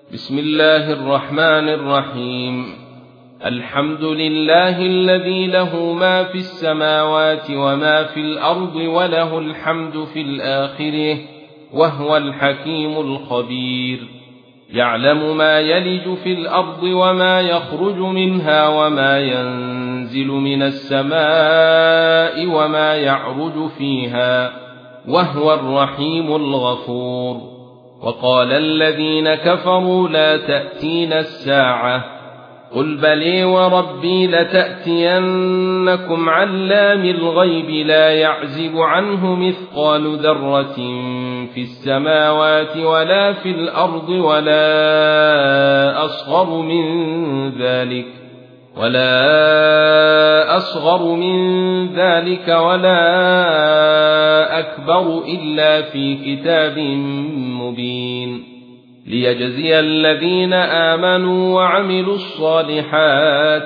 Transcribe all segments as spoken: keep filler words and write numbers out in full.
بسم الله الرحمن الرحيم. الحمد لله الذي له ما في السماوات وما في الأرض وله الحمد في الآخرة وهو الحكيم الخبير. يعلم ما يلج في الأرض وما يخرج منها وما ينزل من السماء وما يعرج فيها وهو الرحيم الغفور. وقال الذين كفروا لا تأتينا الساعة قل بلي وربي لتأتينكم علام الغيب لا يعزب عنه مثقال ذرة في السماوات ولا في الأرض ولا أصغر من ذلك ولا أصغر من ذلك ولا أكبر إلا في كتاب مبين ليجزي الذين آمنوا وعملوا الصالحات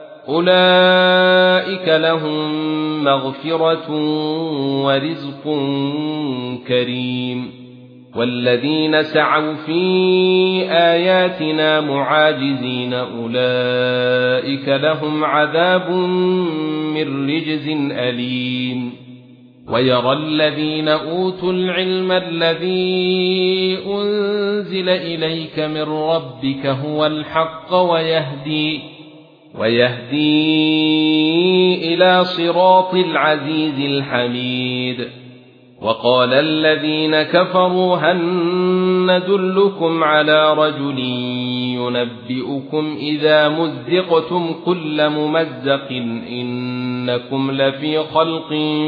أولئك لهم مغفرة ورزق كريم. والذين سعوا في آياتنا معاجزين أولئك لهم عذاب من رجز أليم. ويرى الذين أوتوا العلم الذي أنزل إليك من ربك هو الحق ويهدي ويهدي إلى صراط العزيز الحميد. وقال الذين كفروا هل ندلكم على رجل ينبئكم إذا مزقتم كل ممزق إنكم لفي خلق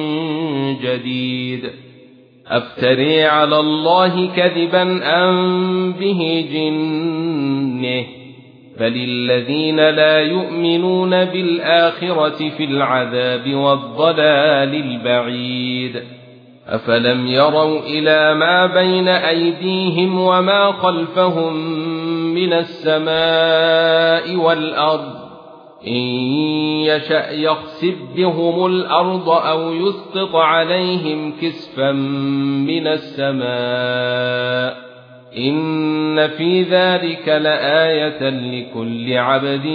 جديد أفتري على الله كذبا أم به جنة بل الذين لا يؤمنون بالآخرة في العذاب والضلال البعيد. أفلم يروا إلى ما بين أيديهم وما خلفهم من السماء والأرض إن يشأ يخسف بهم الأرض أو يسقط عليهم كسفا من السماء إن في ذلك لآية لكل عبد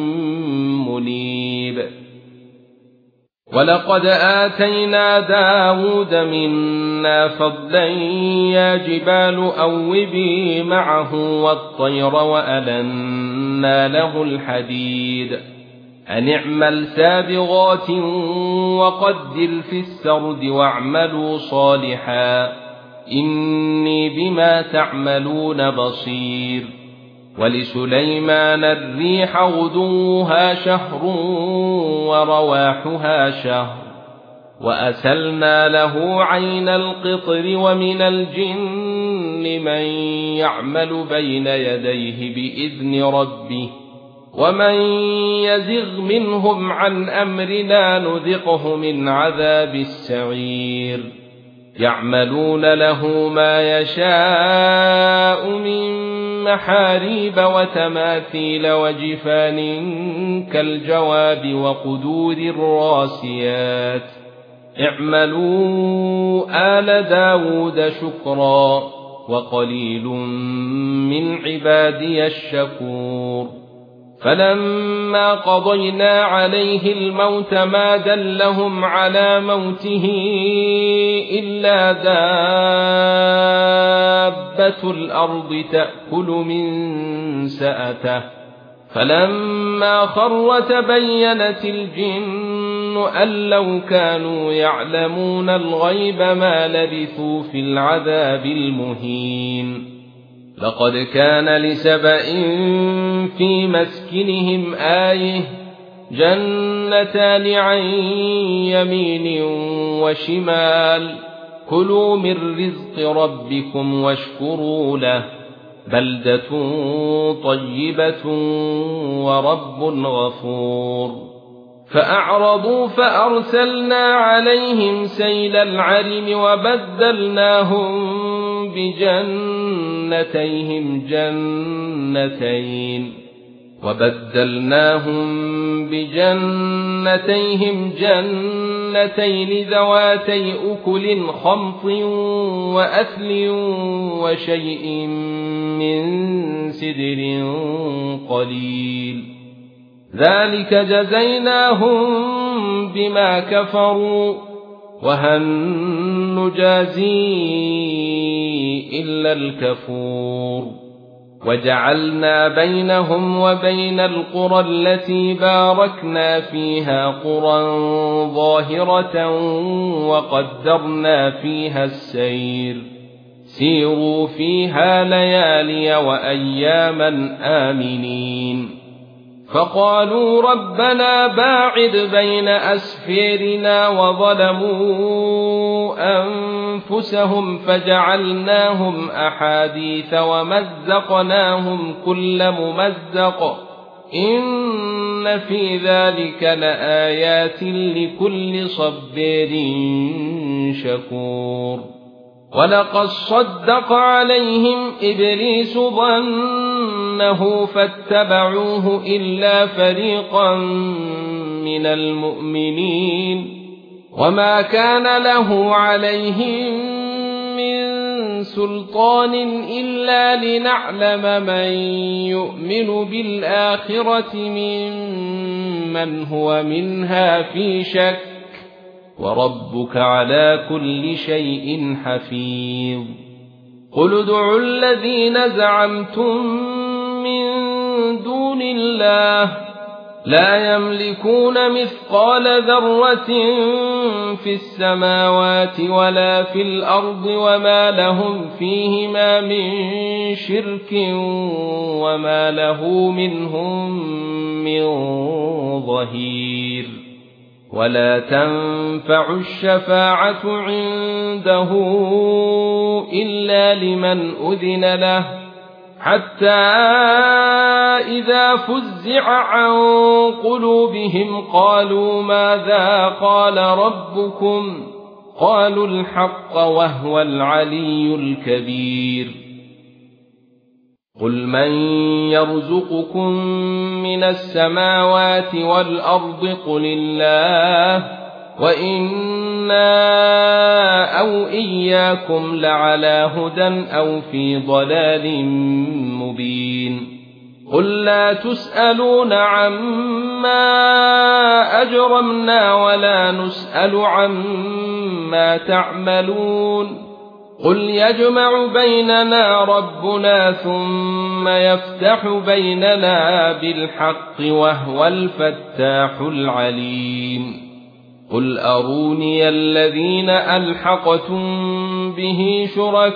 منيب. ولقد آتينا داود منا فضلا يا جبال أوبي معه والطير وألنا له الحديد أن اعمل سابغات وقدر في السرد واعملوا صالحا إني بما تعملون بصير. ولسليمان الريح غدوها شهر ورواحها شهر وأسلنا له عين القطر ومن الجن من يعمل بين يديه بإذن ربه ومن يزغ منهم عن أمرنا نذقه من عذاب السعير. يعملون له ما يشاء من محاريب وتماثيل وجفان كالجواب وقدور الراسيات اعملوا آل داود شكرا وقليل من عبادي الشكور. فلما قضينا عليه الموت ما دلهم على موته إلا دابة الأرض تأكل من سأته فلما خر تبينت الجن أن لو كانوا يعلمون الغيب ما لبثوا في العذاب المهين. لقد كان لسبإ في مسكنهم آية جنتان عن يمين وشمال كلوا من رزق ربكم واشكروا له بلدة طيبة ورب غفور. فأعرضوا فأرسلنا عليهم سيل العرم وبدلناهم بجنتيهم جنتين وبدلناهم بجنتيهم جنتين ذواتي أكل خمط وأثل وشيء من سدر قليل ذلك جزيناهم بما كفروا وهل نجازي إلا الكفور وجعلنا بينهم وبين القرى التي باركنا فيها قرى ظاهرة وقدرنا فيها السير سيروا فيها ليالي وأياما آمنين فقالوا ربنا باعد بين أسفيرنا وظلموا أنفسهم فجعلناهم أحاديث ومزقناهم كل ممزق إن في ذلك لآيات لكل صبير شكور ولقد صدق عليهم إبليس ظنه فاتبعوه إلا فريقا من المؤمنين وما كان له عليهم من سلطان إلا لنعلم من يؤمن بالآخرة ممن هو منها في شك وربك على كل شيء حفيظ قل ادعوا الذين زعمتم من دون الله لا يملكون مثقال ذرة في السماوات ولا في الأرض وما لهم فيهما من شرك وما له منهم من ظهير ولا تنفع الشفاعة عنده إلا لمن أذن له حتى إذا فزع عن قلوبهم قالوا ماذا قال ربكم قالوا الحق وهو العلي الكبير قل من يرزقكم من السماوات والأرض قل الله وإنا أو إياكم لعلى هدى أو في ضلال مبين قل لا تسألون عما أجرمنا ولا نسأل عما تعملون قل يجمع بيننا ربنا ثم يفتح بيننا بالحق وهو الفتاح العليم قل أروني الذين ألحقتم به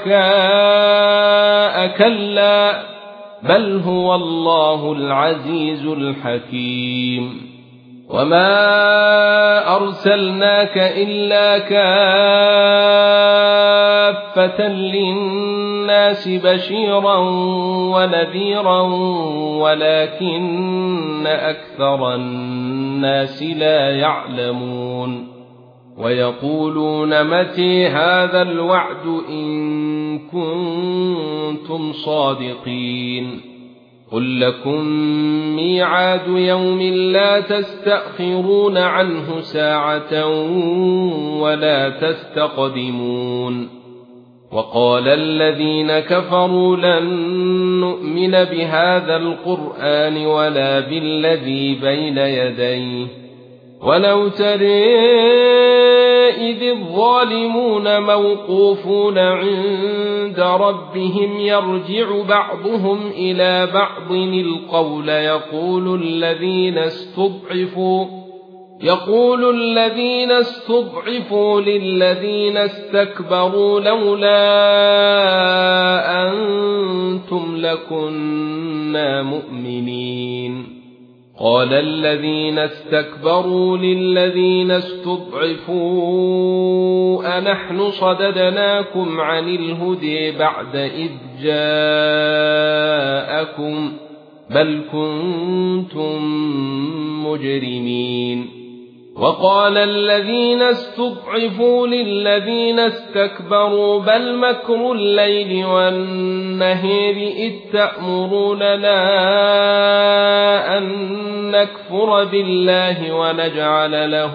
شركاء كلا بل هو الله العزيز الحكيم وما أرسلناك إلا كافة للناس بشيرا ونذيرا ولكن أكثر الناس لا يعلمون ويقولون متى هذا الوعد إن كنتم صادقين قل لكم ميعاد يوم لا تستأخرون عنه ساعة ولا تستقدمون وقال الذين كفروا لن نؤمن بهذا القرآن ولا بالذي بين يديه ولو ترى إذ الظالمون موقوفون عند ربهم يرجع بعضهم إلى بعض القول يقول الذين استضعفوا يقول الذين استضعفوا للذين استكبروا لولا أنتم لكنا مؤمنين قال الذين استكبروا للذين استضعفوا أنحن صددناكم عن الهدى بعد إذ جاءكم بل كنتم مجرمين وقال الذين استضعفوا للذين استكبروا بل مكر الليل والنهار إذ تأمروننا أن نكفر بالله ونجعل له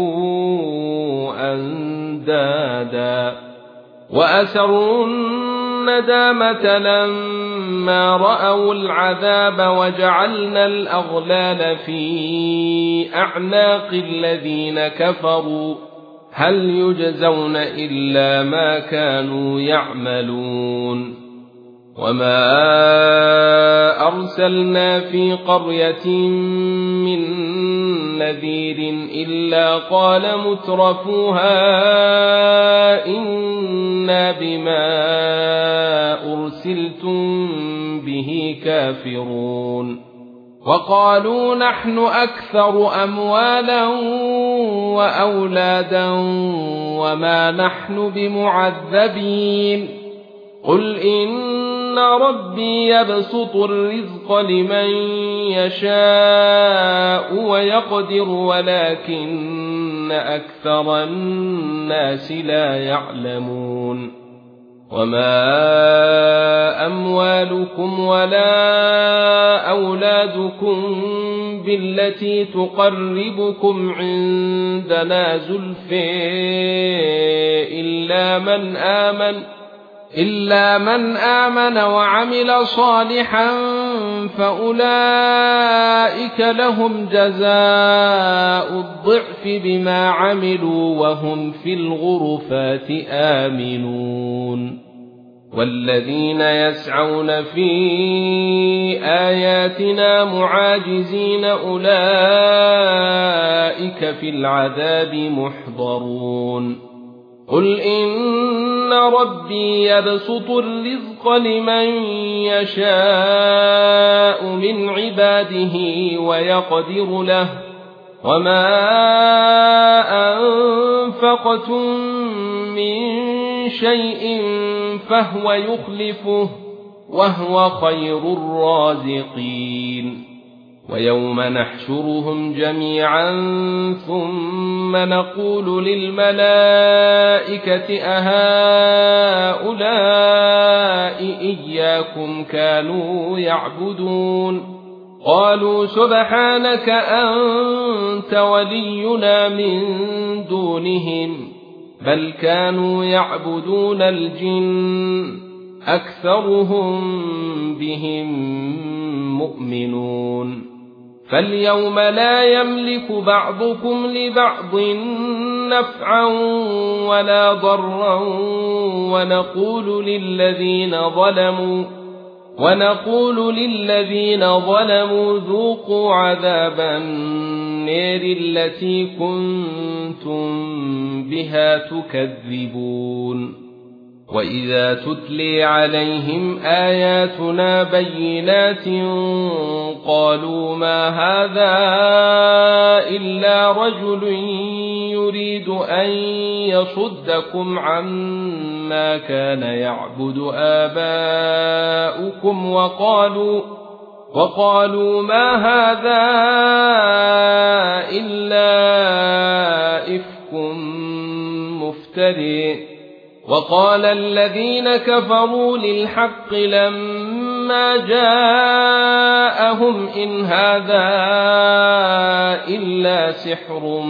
أندادا وأسروا الندامة لما رأوا العذاب وجعلنا الأغلال في أعناق الذين كفروا هل يجزون إلا ما كانوا يعملون وما أرسلنا في قرية من نذير إلا قال مترفوها إنا بما أرسلتم به كافرون وقالوا نحن أكثر أموالا وأولادا وما نحن بمعذبين قل إن ربي يبسط الرزق لمن يشاء ويقدر ولكن أكثر الناس لا يعلمون وما أموالكم ولا أولادكم بالتي تقربكم عندنا زلفى إلا من آمن إلا من آمن وعمل صالحا فأولئك لهم جزاء الضعف بما عملوا وهم في الغرفات آمنون والذين يسعون في آياتنا معاجزين أولئك في العذاب محضرون قل إن ربي يبسط الرزق لمن يشاء من عباده ويقدر له وما أنفقتم من شيء فهو يخلفه وهو خير الرازقين ويوم نحشرهم جميعا ثم نقول للملائكة أهؤلاء إياكم كانوا يعبدون قالوا سبحانك أنت ولينا من دونهم بل كانوا يعبدون الجن أكثرهم بهم مؤمنون فاليوم لا يملك بعضكم لبعض نفعا ولا ضرا ونقول للذين ظلموا ونقول للذين ظلموا ذوقوا عذاب النار التي كنتم بها تكذبون وإذا تتلي عليهم آياتنا بينات قالوا ما هذا إلا رجل يريد أن يصدكم عما كان يعبد آباؤكم وقالوا وقالوا ما هذا إلا إفك مفتري وقال الذين كفروا للحق لما جاءهم إن هذا إلا سحر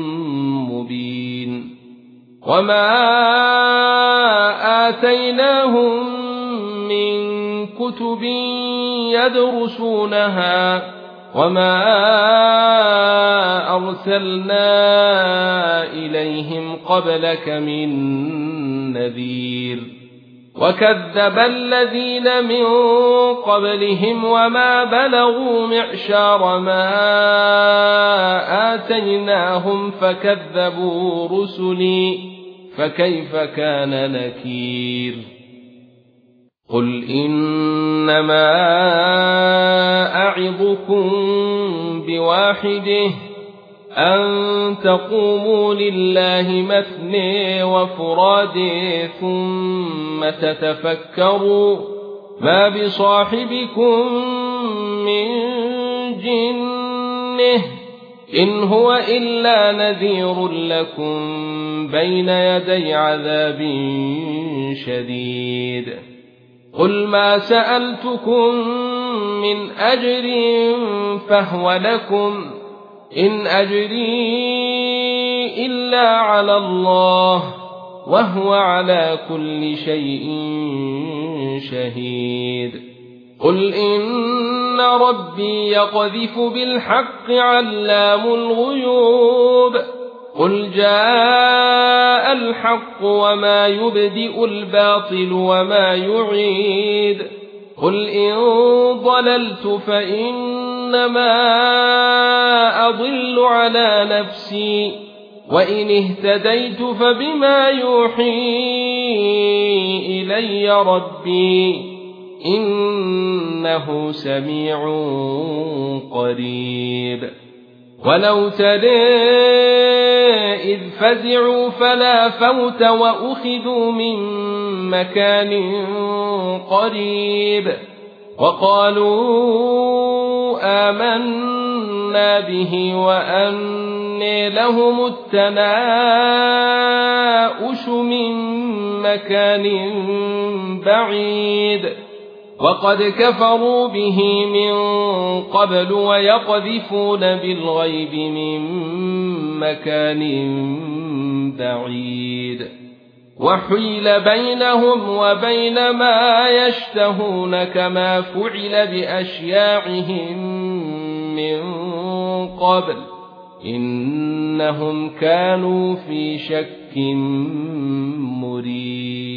مبين وما آتيناهم من كتب يدرسونها وما أرسلنا إليهم قبلك من نذير وكذب الذين من قبلهم وما بلغوا معشار ما آتيناهم فكذبوا رسلي فكيف كان نكير قل إنما أعظكم بواحده أن تقوموا لله مثني وفرادي ثم تتفكروا ما بصاحبكم من جنه إن هو إلا نذير لكم بين يدي عذاب شديد قل ما سألتكم من أجر فهو لكم إن أجري إلا على الله وهو على كل شيء شهيد قل إن ربي يقذف بالحق علام الغيوب قل جاء الحق وما يبدئ الباطل وما يعيد قل إن ضللت فإنما أضل على نفسي وإن اهتديت فبما يوحي إلي ربي إنه سميع قريب ولو ترى إذ فزعوا فلا فوت وأخذوا من مكان قريب وقالوا آمنا به وأنى لهم التناؤش من مكان بعيد وقد كفروا به من قبل ويقذفون بالغيب من مكان بعيد وحيل بينهم وبين ما يشتهون كما فعل بأشياعهم من قبل إنهم كانوا في شك مريب